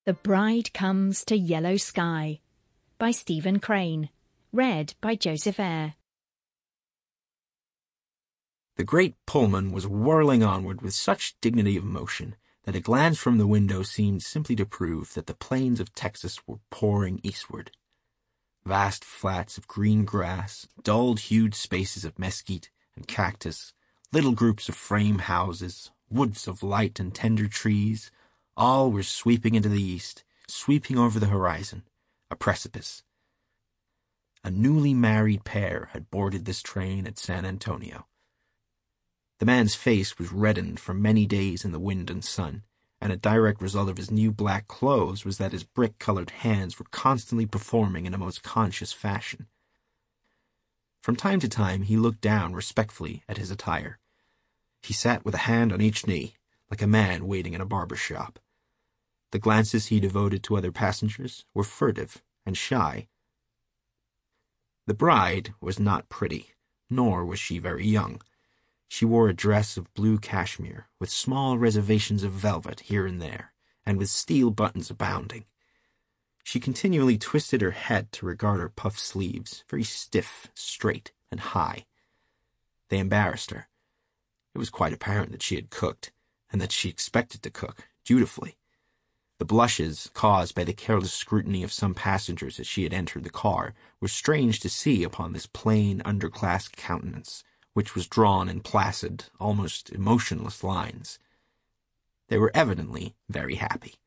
The Bride Comes to Yellow Sky by Stephen Crane. Read by Joseph Eyre. The great Pullman was whirling onward with such dignity of motion that a glance from the window seemed simply to prove that the plains of Texas were pouring eastward. Vast flats of green grass, dull-hued spaces of mesquite and cactus, little groups of frame houses, woods of light and tender trees, all were sweeping into the east, sweeping over the horizon, a precipice. A newly married pair had boarded this train at San Antonio. The man's face was reddened from many days in the wind and sun, and a direct result of his new black clothes was that his brick-colored hands were constantly performing in a most conscious fashion. From time to time he looked down respectfully at his attire. He sat with a hand on each knee, like a man waiting in a barber shop. The glances he devoted to other passengers were furtive and shy. The bride was not pretty, nor was she very young. She wore a dress of blue cashmere, with small reservations of velvet here and there, and with steel buttons abounding. She continually twisted her head to regard her puffed sleeves, very stiff, straight, and high. They embarrassed her. It was quite apparent that she had cooked, and that she expected to cook, dutifully. The blushes, caused by the careless scrutiny of some passengers as she had entered the car, were strange to see upon this plain, underclass countenance, which was drawn in placid, almost emotionless lines. They were evidently very happy.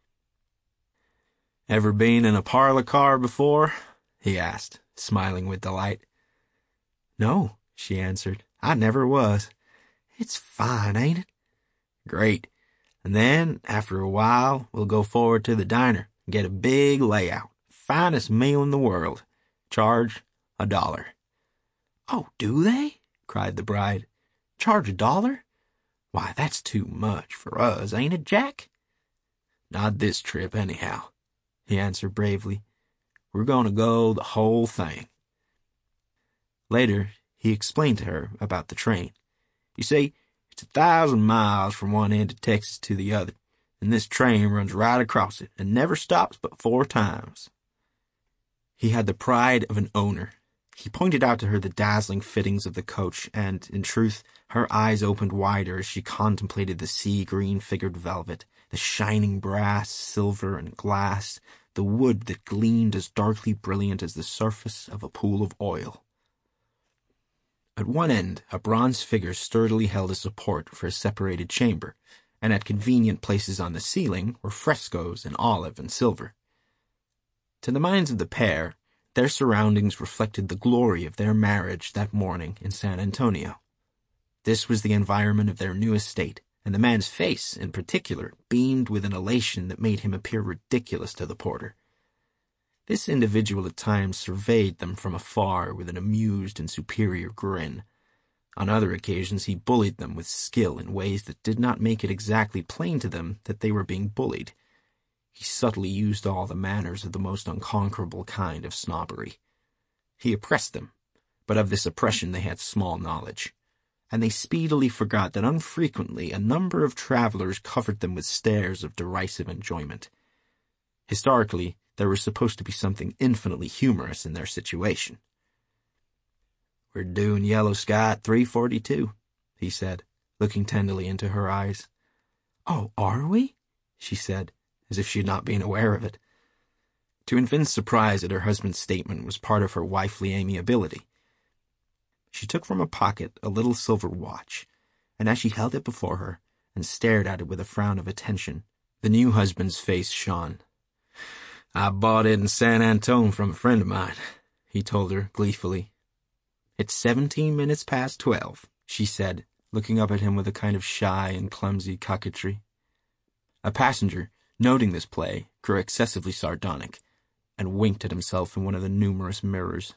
"Ever been in a parlor car before?" he asked, smiling with delight. "No," she answered, "I never was. It's fine, ain't it?" "Great. And then, after a while, we'll go forward to the diner and get a big layout. Finest meal in the world. Charge $1. "Oh, do they?" cried the bride. "Charge $1? Why, that's too much for us, ain't it, Jack?" "Not this trip, anyhow," he answered bravely. "We're going to go the whole thing." Later, he explained to her about the train. "You see, it's 1,000 miles from one end of Texas to the other, and this train runs right across it and never stops but 4 times. He had the pride of an owner. He pointed out to her the dazzling fittings of the coach, and, in truth, her eyes opened wider as she contemplated the sea-green figured velvet, the shining brass, silver, and glass, the wood that gleamed as darkly brilliant as the surface of a pool of oil. At one end, a bronze figure sturdily held a support for a separated chamber, and at convenient places on the ceiling were frescoes in olive and silver. To the minds of the pair, their surroundings reflected the glory of their marriage that morning in San Antonio. This was the environment of their new estate, and the man's face, in particular, beamed with an elation that made him appear ridiculous to the porter. This individual at times surveyed them from afar with an amused and superior grin. On other occasions he bullied them with skill in ways that did not make it exactly plain to them that they were being bullied. He subtly used all the manners of the most unconquerable kind of snobbery. He oppressed them, but of this oppression they had small knowledge, and they speedily forgot that unfrequently a number of travelers covered them with stares of derisive enjoyment. Historically, there was supposed to be something infinitely humorous in their situation. "We're due in Yellow Sky at 3:42, he said, looking tenderly into her eyes. "Oh, are we?" she said, as if she had not been aware of it. To evince surprise at her husband's statement was part of her wifely amiability. She took from a pocket a little silver watch, and as she held it before her and stared at it with a frown of attention, the new husband's face shone. "I bought it in San Antone from a friend of mine," he told her gleefully. "It's 17 minutes past 12, she said, looking up at him with a kind of shy and clumsy coquetry. A passenger, noting this play, grew excessively sardonic, and winked at himself in one of the numerous mirrors.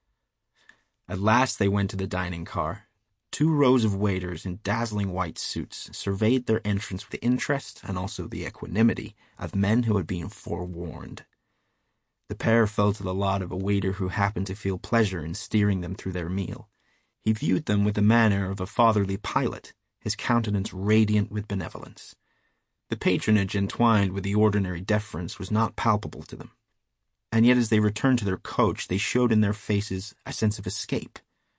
At last they went to the dining car. 2 rows of waiters in dazzling white suits surveyed their entrance with the interest and also the equanimity of men who had been forewarned. The pair fell to the lot of a waiter who happened to feel pleasure in steering them through their meal. He viewed them with the manner of a fatherly pilot, his countenance radiant with benevolence. The patronage entwined with the ordinary deference was not palpable to them, and yet as they returned to their coach, they showed in their faces a sense of escape.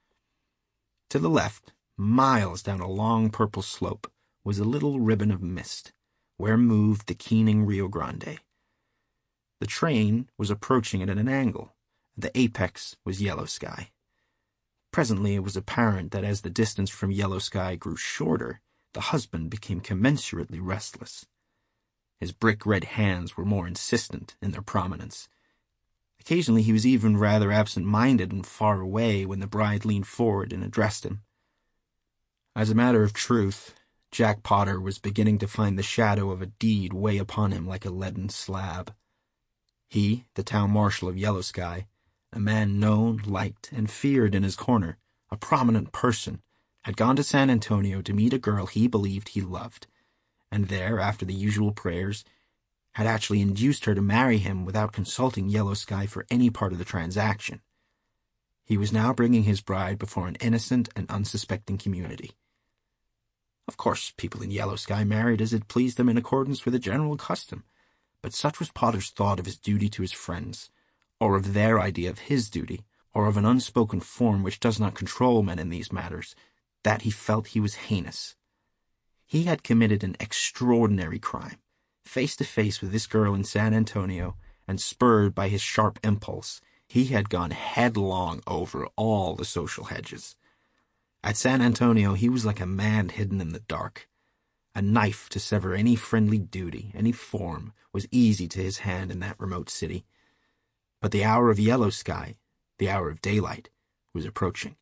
To the left, miles down a long purple slope, was a little ribbon of mist, where moved the keening Rio Grande. The train was approaching it at an angle, and the apex was Yellow Sky. Presently it was apparent that as the distance from Yellow Sky grew shorter, the husband became commensurately restless. His brick-red hands were more insistent in their prominence. Occasionally he was even rather absent-minded and far away when the bride leaned forward and addressed him. As a matter of truth, Jack Potter was beginning to find the shadow of a deed weigh upon him like a leaden slab. He, the town marshal of Yellow Sky, a man known, liked, and feared in his corner, a prominent person, had gone to San Antonio to meet a girl he believed he loved, and there, after the usual prayers, had actually induced her to marry him without consulting Yellow Sky for any part of the transaction. He was now bringing his bride before an innocent and unsuspecting community. Of course, people in Yellow Sky married as it pleased them in accordance with a general custom, but such was Potter's thought of his duty to his friends, or of their idea of his duty, or of an unspoken form which does not control men in these matters, that he felt he was heinous. He had committed an extraordinary crime, face to face with this girl in San Antonio, and spurred by his sharp impulse, he had gone headlong over all the social hedges. At San Antonio he was like a man hidden in the dark. A knife to sever any friendly duty, any form, was easy to his hand in that remote city. But the hour of Yellow Sky, the hour of daylight, was approaching.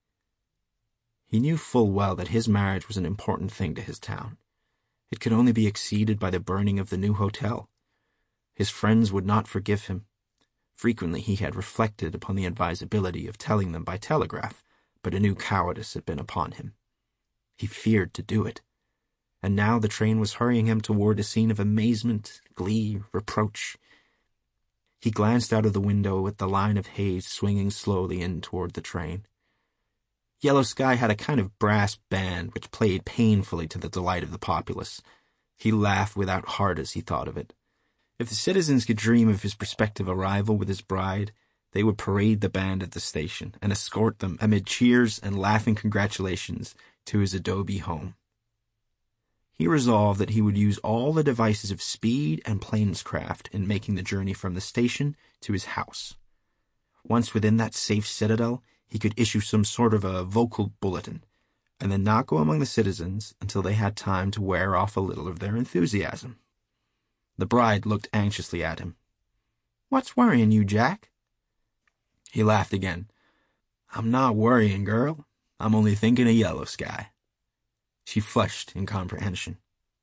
He knew full well that his marriage was an important thing to his town. It could only be exceeded by the burning of the new hotel. His friends would not forgive him. Frequently he had reflected upon the advisability of telling them by telegraph, but a new cowardice had been upon him. He feared to do it, and now the train was hurrying him toward a scene of amazement, glee, reproach. He glanced out of the window at the line of haze swinging slowly in toward the train. Yellow Sky had a kind of brass band which played painfully to the delight of the populace. He laughed without heart as he thought of it. If the citizens could dream of his prospective arrival with his bride, they would parade the band at the station and escort them amid cheers and laughing congratulations to his adobe home. He resolved that he would use all the devices of speed and plainscraft in making the journey from the station to his house. Once within that safe citadel, he could issue some sort of a vocal bulletin, and then not go among the citizens until they had time to wear off a little of their enthusiasm. The bride looked anxiously at him. "What's worrying you, Jack?" He laughed again. "I'm not worrying, girl. I'm only thinking of Yellow Sky." She flushed in comprehension.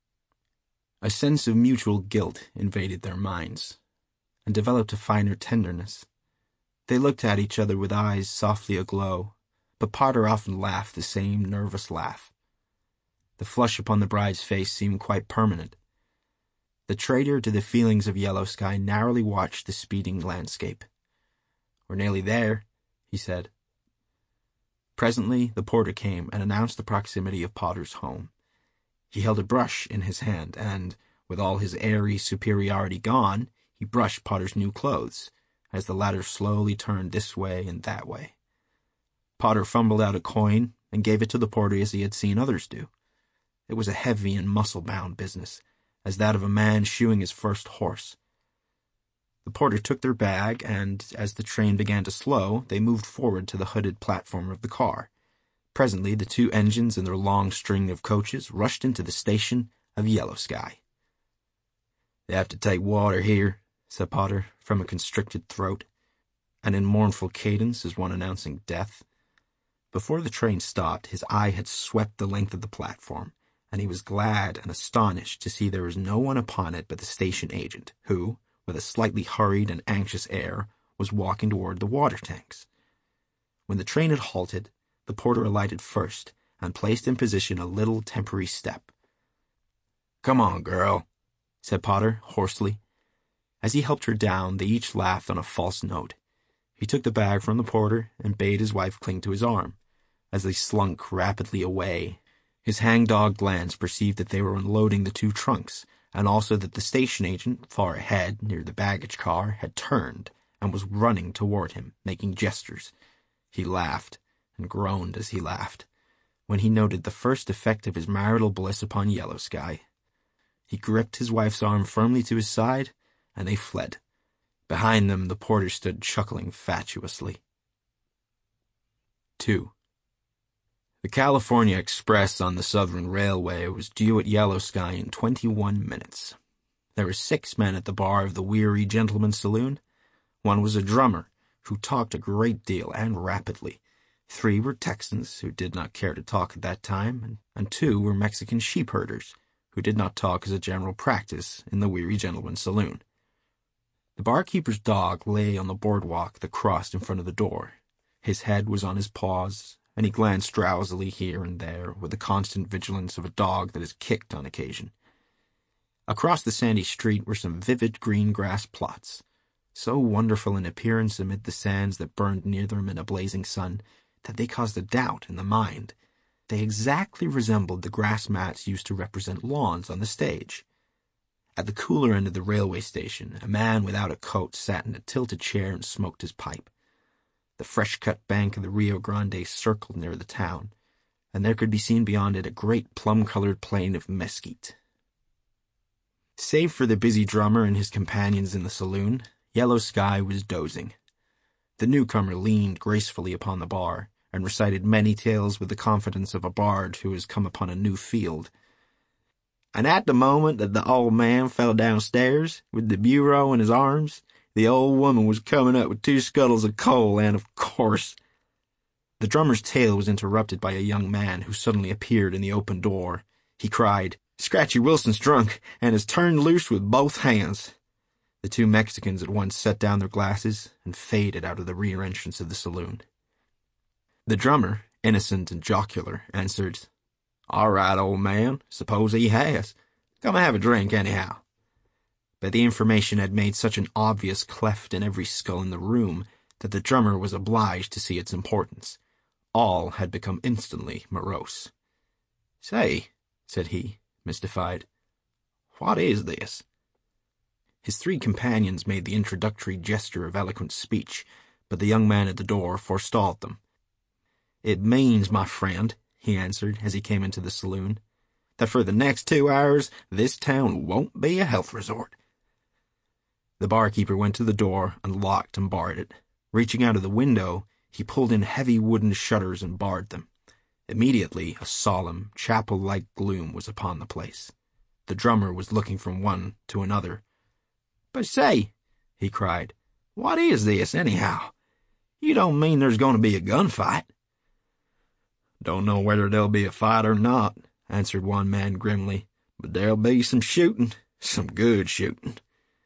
A sense of mutual guilt invaded their minds, and developed a finer tenderness. They looked at each other with eyes softly aglow, but Potter often laughed the same nervous laugh. The flush upon the bride's face seemed quite permanent. The traitor to the feelings of Yellow Sky narrowly watched the speeding landscape. "We're nearly there," he said. Presently the porter came and announced the proximity of Potter's home. He held a brush in his hand, and, with all his airy superiority gone, he brushed Potter's new clothes, as the latter slowly turned this way and that way. Potter fumbled out a coin and gave it to the porter as he had seen others do. It was a heavy and muscle-bound business, as that of a man shoeing his first horse. The porter took their bag, and, as the train began to slow, they moved forward to the hooded platform of the car. Presently the two engines and their long string of coaches rushed into the station of Yellow Sky. "They have to take water here," said Potter, from a constricted throat, and in mournful cadence as one announcing death. Before the train stopped, his eye had swept the length of the platform, and he was glad and astonished to see there was no one upon it but the station agent, who, with a slightly hurried and anxious air, was walking toward the water tanks. When the train had halted, the porter alighted first and placed in position a little temporary step. "Come on, girl," said Potter, hoarsely. As he helped her down, they each laughed on a false note. He took the bag from the porter and bade his wife cling to his arm. As they slunk rapidly away, his hangdog glance perceived that they were unloading the two trunks, and also that the station agent, far ahead near the baggage car, had turned and was running toward him, making gestures. He laughed, and groaned as he laughed, when he noted the first effect of his marital bliss upon Yellow Sky. He gripped his wife's arm firmly to his side, and they fled. Behind them, the porter stood chuckling fatuously. 2. The California Express on the Southern Railway was due at Yellow Sky in 21 minutes. There were 6 men at the bar of the Weary Gentleman's Saloon. One was a drummer, who talked a great deal and rapidly. 3 were Texans, who did not care to talk at that time, and 2 were Mexican sheep-herders, who did not talk as a general practice in the Weary Gentleman's Saloon. The barkeeper's dog lay on the boardwalk that crossed in front of the door. His head was on his paws, and he glanced drowsily here and there with the constant vigilance of a dog that is kicked on occasion. Across the sandy street were some vivid green grass plots, so wonderful in appearance amid the sands that burned near them in a blazing sun, that they caused a doubt in the mind. They exactly resembled the grass mats used to represent lawns on the stage. At the cooler end of the railway station, a man without a coat sat in a tilted chair and smoked his pipe. The fresh-cut bank of the Rio Grande circled near the town, and there could be seen beyond it a great plum-colored plain of mesquite. Save for the busy drummer and his companions in the saloon, Yellow Sky was dozing. The newcomer leaned gracefully upon the bar, and recited many tales with the confidence of a bard who has come upon a new field. And at the moment that the old man fell downstairs, with the bureau in his arms, the old woman was coming up with 2 scuttles of coal, and, of course... The drummer's tale was interrupted by a young man who suddenly appeared in the open door. He cried, "Scratchy Wilson's drunk, and is turned loose with both hands." The 2 Mexicans at once set down their glasses and faded out of the rear entrance of the saloon. The drummer, innocent and jocular, answered, "All right, old man, suppose he has. Come and have a drink, anyhow." But the information had made such an obvious cleft in every skull in the room that the drummer was obliged to see its importance. All had become instantly morose. "Say," said he, mystified, "what is this?" His 3 companions made the introductory gesture of eloquent speech, but the young man at the door forestalled them. "It means, my friend," he answered as he came into the saloon, "that for the next 2 hours this town won't be a health resort." The barkeeper went to the door and locked and barred it. Reaching out of the window, he pulled in heavy wooden shutters and barred them. Immediately, a solemn, chapel-like gloom was upon the place. The drummer was looking from one to another. "But say," he cried, "what is this, anyhow? You don't mean there's going to be a gunfight?" "Don't know whether there'll be a fight or not," answered one man grimly, "but there'll be some shooting, some good shooting."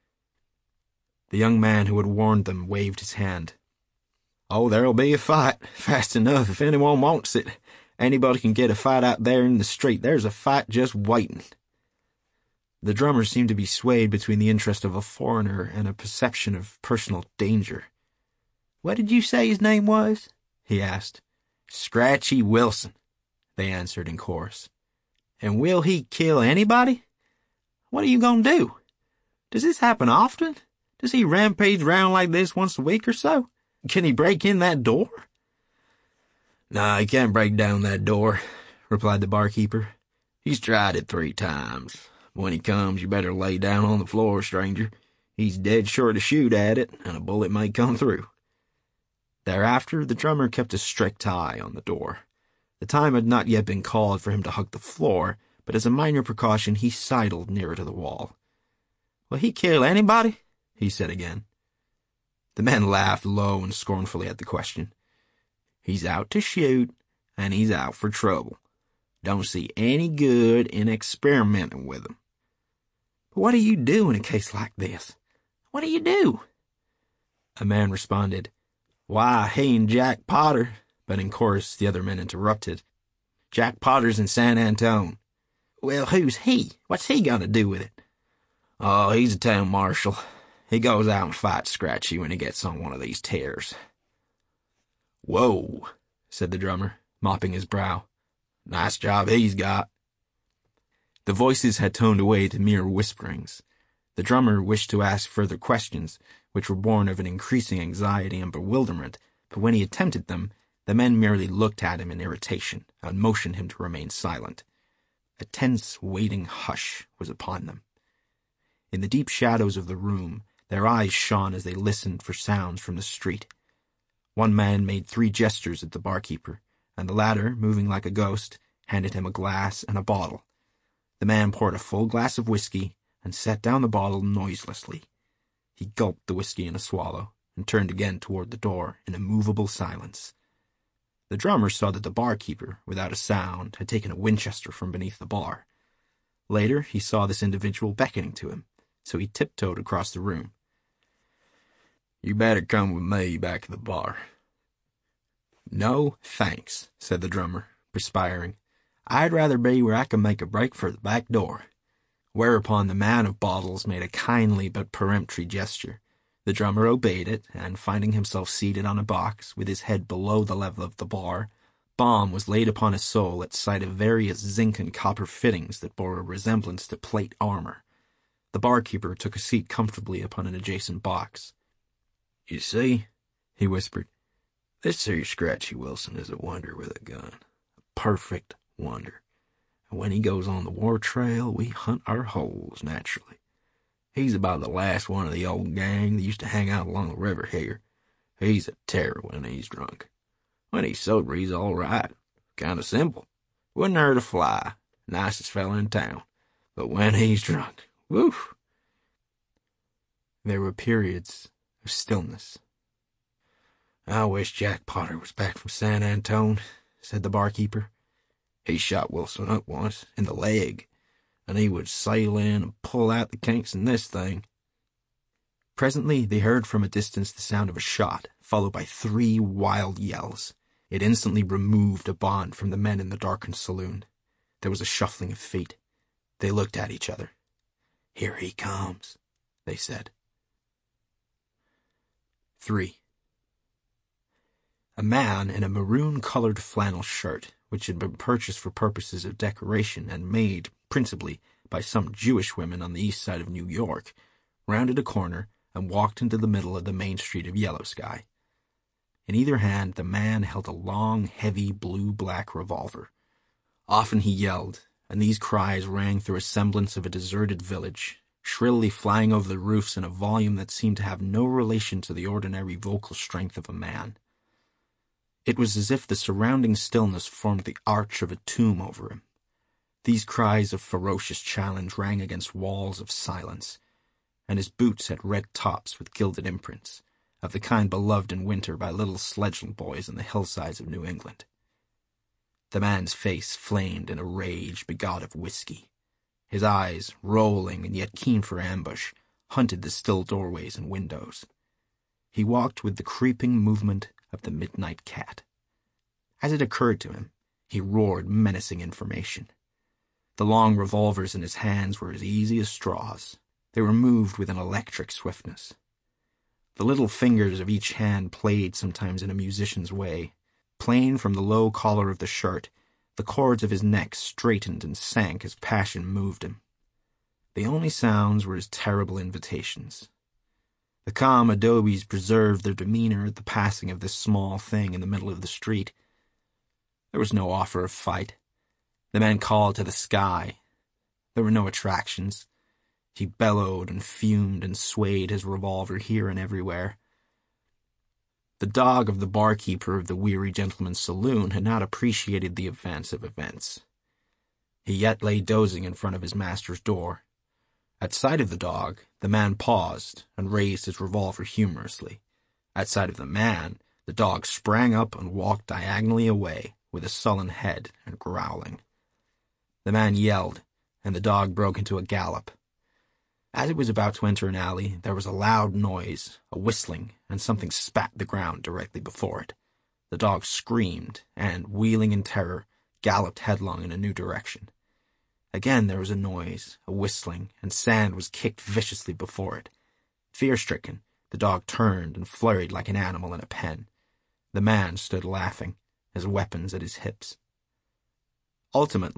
The young man who had warned them waved his hand. "Oh, there'll be a fight, fast enough if anyone wants it. Anybody can get a fight out there in the street. There's a fight just waiting." The drummer seemed to be swayed between the interest of a foreigner and a perception of personal danger. "What did you say his name was?" he asked. "Scratchy Wilson," they answered in chorus. "And will he kill anybody? What are you going to do? Does this happen often? Does he rampage round like this once a week or so? Can he break in that door?" "No, he can't break down that door," replied the barkeeper. "He's tried it 3 times. When he comes, you better lay down on the floor, stranger. He's dead sure to shoot at it, and a bullet may come through." Thereafter, the drummer kept a strict eye on the door. The time had not yet been called for him to hug the floor, but as a minor precaution he sidled nearer to the wall. "Will he kill anybody?" he said again. The men laughed low and scornfully at the question. "He's out to shoot, and he's out for trouble. Don't see any good in experimenting with him." "But what do you do in a case like this? What do you do?" A man responded, "Why, he and Jack Potter," but in chorus the other men interrupted. "Jack Potter's in San Antone." "Well, who's he? What's he got to do with it?" "Oh, he's a town marshal. He goes out and fights Scratchy when he gets on one of these tears." "Whoa," said the drummer, mopping his brow. "Nice job he's got." The voices had toned away to mere whisperings. The drummer wished to ask further questions, which were born of an increasing anxiety and bewilderment, but when he attempted them, the men merely looked at him in irritation and motioned him to remain silent. A tense, waiting hush was upon them. In the deep shadows of the room, their eyes shone as they listened for sounds from the street. One man made 3 gestures at the barkeeper, and the latter, moving like a ghost, handed him a glass and a bottle. The man poured a full glass of whiskey and set down the bottle noiselessly. He gulped the whiskey in a swallow and turned again toward the door in immovable silence. The drummer saw that the barkeeper, without a sound, had taken a Winchester from beneath the bar. Later, he saw this individual beckoning to him, so he tiptoed across the room. "You better come with me back to the bar." "No, thanks," said the drummer, perspiring. "I'd rather be where I can make a break for the back door." Whereupon the man of bottles made a kindly but peremptory gesture. The drummer obeyed it, and finding himself seated on a box, with his head below the level of the bar, balm was laid upon his soul at sight of various zinc and copper fittings that bore a resemblance to plate armor. The barkeeper took a seat comfortably upon an adjacent box. "You see," he whispered, "this here Scratchy Wilson is a wonder with a gun. A perfect wonder. And when he goes on the war trail, we hunt our holes, naturally. He's about the last one of the old gang that used to hang out along the river here. He's a terror when he's drunk. When he's sober, he's all right. Kind of simple. Wouldn't hurt a fly. Nicest fella in town. But when he's drunk, whew!" There were periods of stillness. "I wish Jack Potter was back from San Antone," said the barkeeper. "He shot Wilson up once, in the leg, and he would sail in and pull out the kinks in this thing." Presently they heard from a distance the sound of a shot, followed by 3 wild yells. It instantly removed a bond from the men in the darkened saloon. There was a shuffling of feet. They looked at each other. "Here he comes," they said. 3. A man in a maroon-colored flannel shirt, which had been purchased for purposes of decoration and made, principally, by some Jewish women on the east side of New York, rounded a corner and walked into the middle of the main street of Yellow Sky. In either hand the man held a long, heavy, blue-black revolver. Often he yelled, and these cries rang through a semblance of a deserted village, shrilly flying over the roofs in a volume that seemed to have no relation to the ordinary vocal strength of a man. It was as if the surrounding stillness formed the arch of a tomb over him. These cries of ferocious challenge rang against walls of silence, and his boots had red tops with gilded imprints, of the kind beloved in winter by little sledge boys on the hillsides of New England. The man's face flamed in a rage begot of whiskey. His eyes, rolling and yet keen for ambush, hunted the still doorways and windows. He walked with the creeping movement of the midnight cat. As it occurred to him, he roared menacing information. The long revolvers in his hands were as easy as straws. They were moved with an electric swiftness. The little fingers of each hand played sometimes in a musician's way. Plain from the low collar of the shirt, the cords of his neck straightened and sank as passion moved him. The only sounds were his terrible invitations. The calm adobes preserved their demeanor at the passing of this small thing in the middle of the street. There was no offer of fight. The man called to the sky. There were no attractions. He bellowed and fumed and swayed his revolver here and everywhere. The dog of the barkeeper of the Weary Gentleman's Saloon had not appreciated the advance of events. He yet lay dozing in front of his master's door. At sight of the dog, the man paused and raised his revolver humorously. At sight of the man, the dog sprang up and walked diagonally away, with a sullen head and growling. The man yelled, and the dog broke into a gallop. As it was about to enter an alley, there was a loud noise, a whistling, and something spat the ground directly before it. The dog screamed, and, wheeling in terror, galloped headlong in a new direction. Again there was a noise, a whistling, and sand was kicked viciously before it. Fear-stricken, the dog turned and flurried like an animal in a pen. The man stood laughing, his weapons at his hips. Ultimately,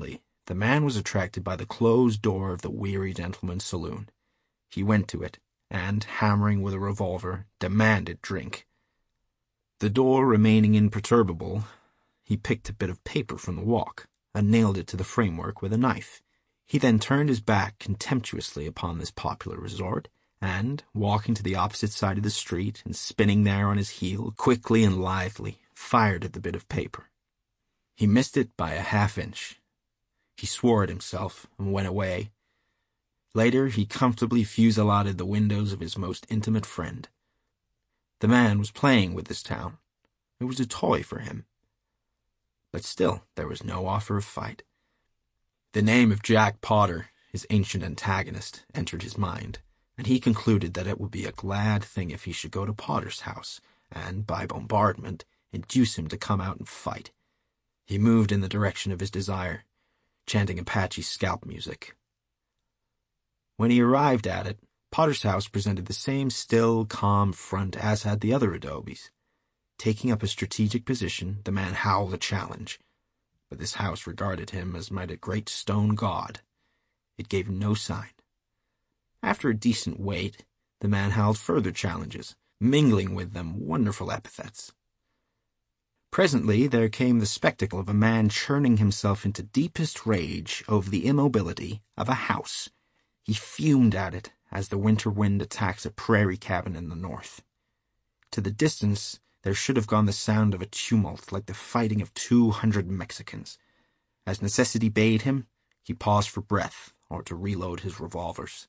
The man was attracted by the closed door of the Weary Gentleman's saloon. He went to it, and, hammering with a revolver, demanded drink. The door remaining imperturbable, he picked a bit of paper from the walk, and nailed it to the framework with a knife. He then turned his back contemptuously upon this popular resort, and, walking to the opposite side of the street, and spinning there on his heel, quickly and lithely, fired at the bit of paper. He missed it by a half-inch. He swore at himself, and went away. Later, he comfortably fusilladed the windows of his most intimate friend. The man was playing with this town. It was a toy for him. But still, there was no offer of fight. The name of Jack Potter, his ancient antagonist, entered his mind, and he concluded that it would be a glad thing if he should go to Potter's house, and, by bombardment, induce him to come out and fight. He moved in the direction of his desire, chanting Apache scalp music. When he arrived at it, Potter's house presented the same still, calm front as had the other adobes. Taking up a strategic position, the man howled a challenge. But this house regarded him as might a great stone god. It gave no sign. After a decent wait, the man howled further challenges, mingling with them wonderful epithets. Presently there came the spectacle of a man churning himself into deepest rage over the immobility of a house. He fumed at it as the winter wind attacks a prairie cabin in the north. To the distance there should have gone the sound of a tumult like the fighting of 200 Mexicans. As necessity bade him, he paused for breath or to reload his revolvers.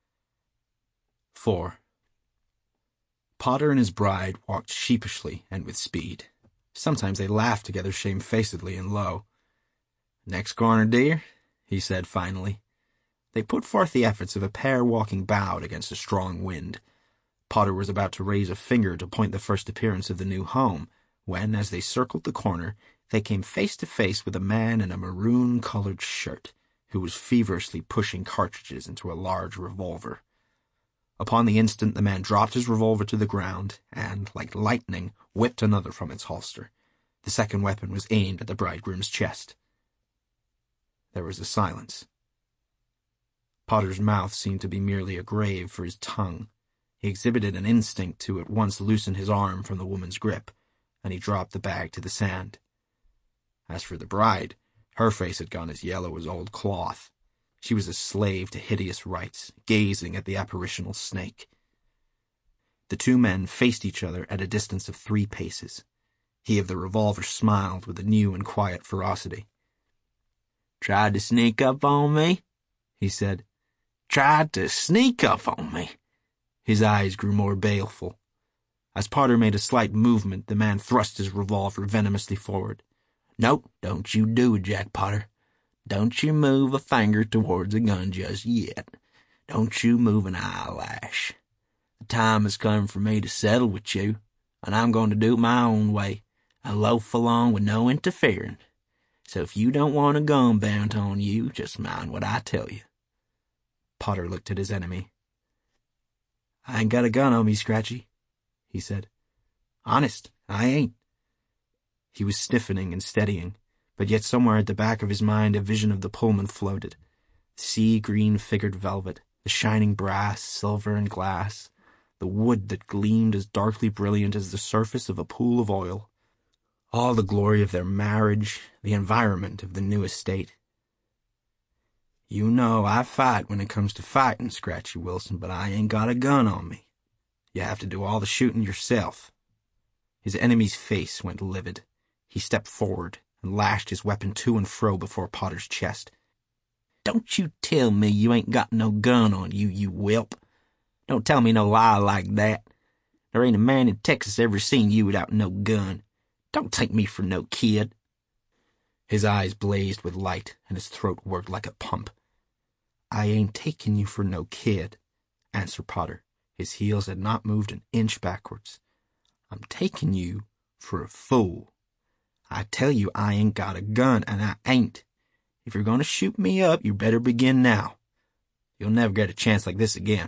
4. Potter and his bride walked sheepishly and with speed. Sometimes they laughed together shamefacedly and low. "Next corner, dear," he said finally. They put forth the efforts of a pair walking bowed against a strong wind. Potter was about to raise a finger to point the first appearance of the new home, when, as they circled the corner, they came face to face with a man in a maroon-colored shirt, who was feverishly pushing cartridges into a large revolver. Upon the instant the man dropped his revolver to the ground, and, like lightning, whipped another from its holster. The second weapon was aimed at the bridegroom's chest. There was a silence. Potter's mouth seemed to be merely a grave for his tongue. He exhibited an instinct to at once loosen his arm from the woman's grip, and he dropped the bag to the sand. As for the bride, her face had gone as yellow as old cloth. She was a slave to hideous rites, gazing at the apparitional snake. The two men faced each other at a distance of 3 paces. He of the revolver smiled with a new and quiet ferocity. "Tried to sneak up on me?" he said. "Tried to sneak up on me?" His eyes grew more baleful. As Potter made a slight movement, the man thrust his revolver venomously forward. "No, don't you do it, Jack Potter. Don't you move a finger towards a gun just yet. Don't you move an eyelash. The time has come for me to settle with you, and I'm going to do it my own way, and loaf along with no interfering. So if you don't want a gun bent on you, just mind what I tell you." Potter looked at his enemy. "I ain't got a gun on me, Scratchy," he said. "Honest, I ain't." He was stiffening and steadying, but yet somewhere at the back of his mind a vision of the Pullman floated. Sea-green figured velvet, the shining brass, silver, and glass, the wood that gleamed as darkly brilliant as the surface of a pool of oil. All the glory of their marriage, the environment of the new estate. "You know I fight when it comes to fighting, Scratchy Wilson, but I ain't got a gun on me. You have to do all the shooting yourself." His enemy's face went livid. He stepped forward and lashed his weapon to and fro before Potter's chest. "Don't you tell me you ain't got no gun on you, you whelp. Don't tell me no lie like that. There ain't a man in Texas ever seen you without no gun. Don't take me for no kid." His eyes blazed with light, and his throat worked like a pump. "I ain't taking you for no kid," answered Potter. His heels had not moved an inch backwards. "I'm taking you for a fool. I tell you I ain't got a gun, and I ain't. If you're going to shoot me up, you better begin now. You'll never get a chance like this again."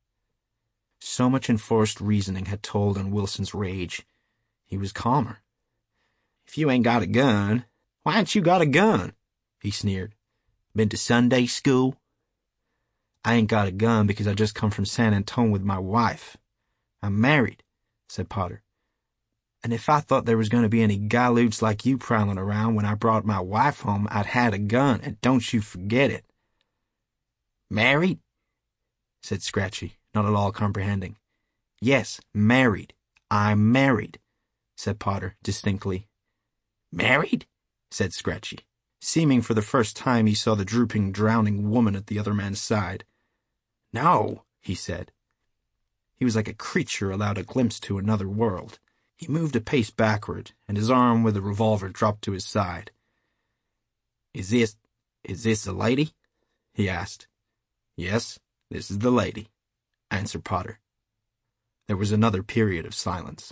So much enforced reasoning had told on Wilson's rage. He was calmer. "If you ain't got a gun, why ain't you got a gun?" he sneered. Been to Sunday school? I ain't got a gun because I just come from San Antone with my wife. I'm married, said Potter. And if I thought there was going to be any galoots like you prowling around when I brought my wife home, I'd had a gun, and don't you forget it. Married? Said Scratchy, not at all comprehending. Yes, married. I'm married, said Potter distinctly. Married? Said Scratchy, seeming for the first time he saw the drooping, drowning woman at the other man's side. No, he said. He was like a creature allowed a glimpse to another world. He moved a pace backward, and his arm with the revolver dropped to his side. Is this the lady? He asked. Yes, this is the lady, answered Potter. There was another period of silence.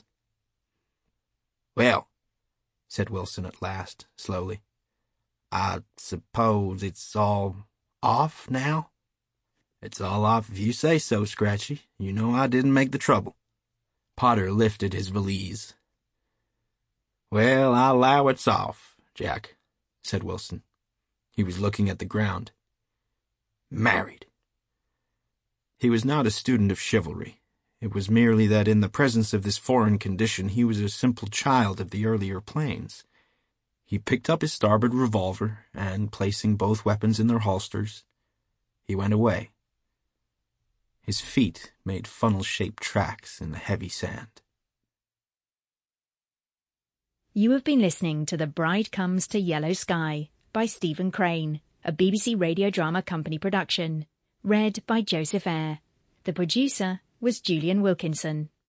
Well, said Wilson at last, slowly, I suppose it's all off now? It's all off if you say so, Scratchy. You know I didn't make the trouble. Potter lifted his valise. Well, I'll allow it's off, Jack, said Wilson. He was looking at the ground. Married. He was not a student of chivalry. It was merely that in the presence of this foreign condition he was a simple child of the earlier plains. He picked up his starboard revolver, and, placing both weapons in their holsters, he went away. His feet made funnel-shaped tracks in the heavy sand. You have been listening to The Bride Comes to Yellow Sky by Stephen Crane, a BBC Radio Drama Company production. Read by Joseph Eyre. The producer was Julian Wilkinson.